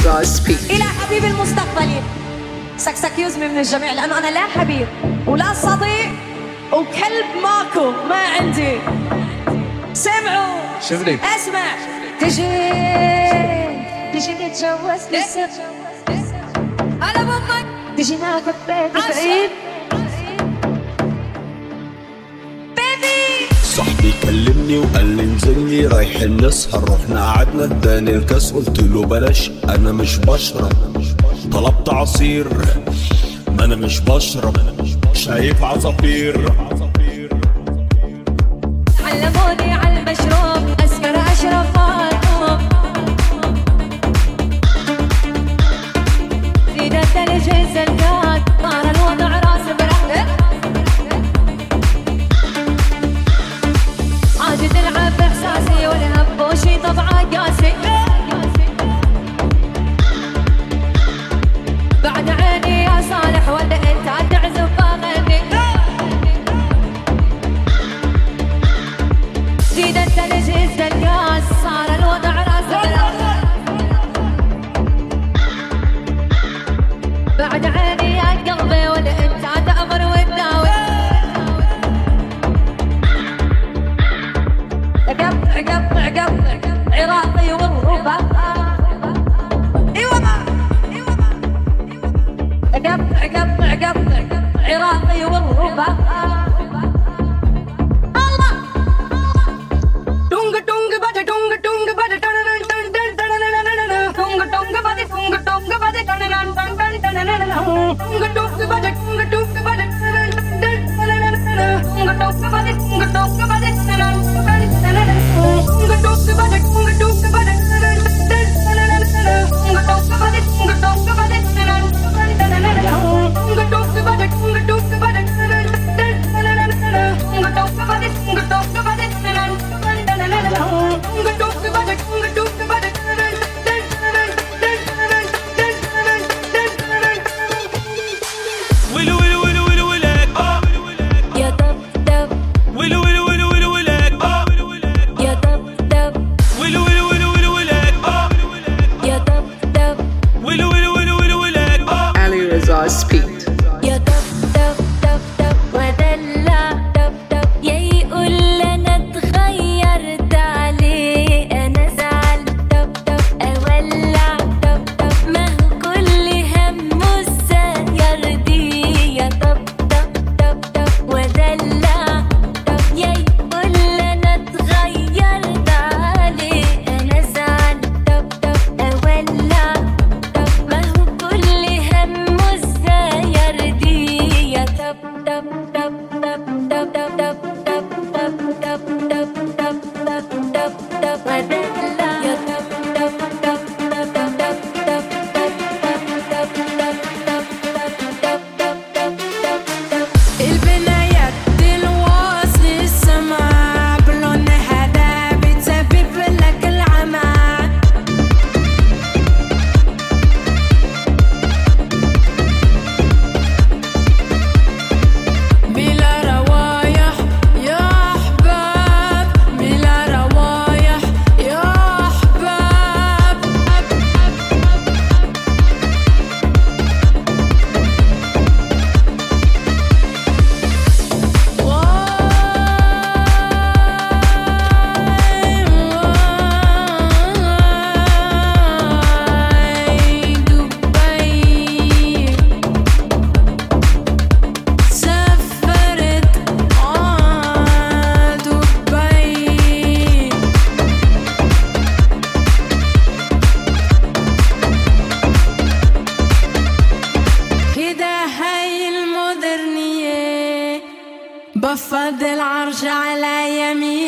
إلى حبيبي المستقبلي سكسك يوزمي من الجميع، لأنه أنا لا حبيب ولا صديق وكلب ماكو ما عندي. سمعوا شوفني اسمع، تجي نتجوز لسه على بطك، تجي ناخد بيت بعيد. صاحبي كلمني وقال لي انزلني رايحين نسهر، رحنا قعدنا اداني الكاس قلت له بلاش انا مش بشرب، طلبت عصير ما انا مش بشرب، شايف عصافير. علموني على المشروب اسكر اشرب فاطمه، زيد الثلج الزلقات صار الوضع راس برحله، عادي تلعب باحساسي والهم بوشي طبعا قاسي، بعد عيني يا صالح ولا انت تعزف اغني، زيد الثلج الزلقات صار الوضع راس برحله، بعد عيني يا قلبي ولا انت تأمر وتداوي، قطع عراقي والربا، ايوه قطع عراقي والربا، الله دونغ دونغ بدا دونغ دونغ بدا دونغ دونغ بدا دونغ دونغ بدا بفضل العرش على يمين